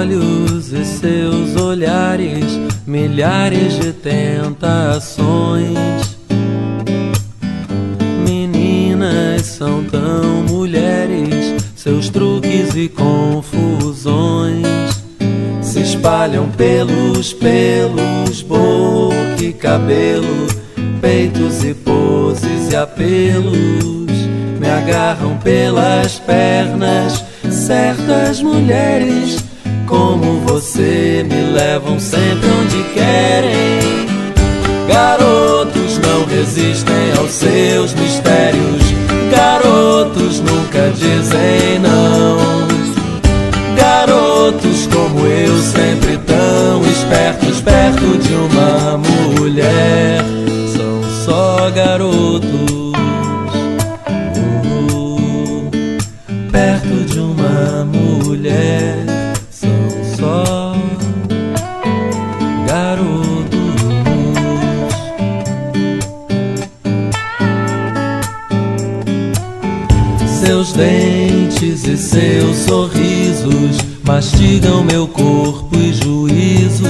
olhos e seus olhares, milhares de tentações. Meninas são tão mulheres, seus truques e confusões se espalham pelos pelos, boca e cabelo, peitos e poses e apelos. Me agarram pelas pernas certas mulheres, como você, me levam sempre onde querem. Garotos não resistem aos seus mistérios, garotos nunca dizem não. Garotos como eu, sempre tão espertos, perto de uma mulher, são só garotos. Perto de uma mulher, são só garotos. Seus dentes e seus sorrisos mastigam meu corpo e juízo,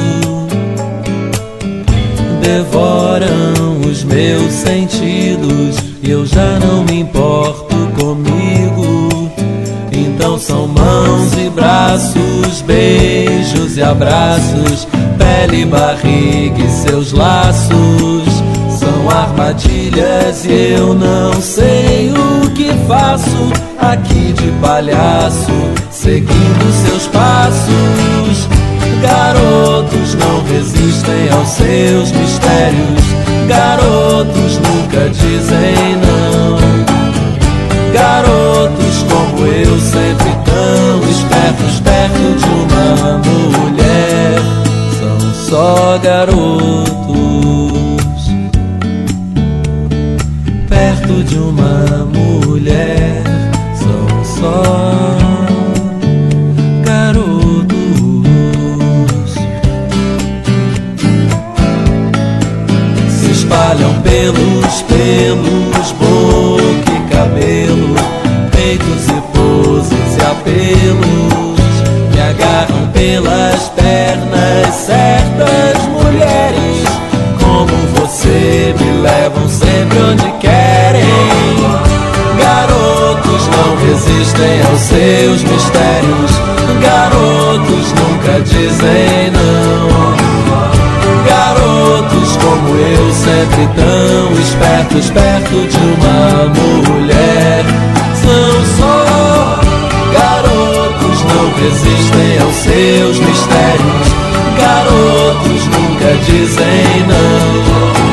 devoram os meus sentidos e eu já não me importo comigo. Então são mãos e braços, beijos e abraços, pele e barriga e seus laços. São armadilhas e eu não sei o que faço aqui de palhaço, seguindo seus passos. Garotos não resistem aos seus mistérios, garotos nunca dizem não. Garotos como eu, sempre tão espertos, perto de uma mulher, são só garotos. Perto de uma mulher, são só garotos. Se espalham pelos pelos, boca e cabelo, peitos e poses e apelos. Me agarram pelas pernas certas mulheres, como você, me levam sempre onde querem. Garotos não resistem aos seus mistérios, garotos nunca dizem não. Garotos como eu, sempre tão espertos, perto de uma mulher, são só garotos, não resistem aos seus mistérios, garotos nunca dizem não.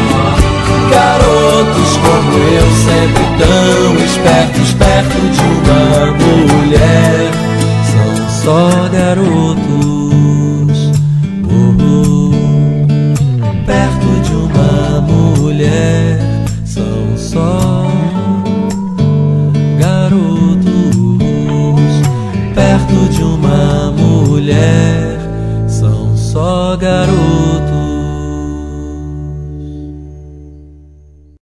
Garotos como eu, sempre tão espertos, perto de uma mulher, são só garotos.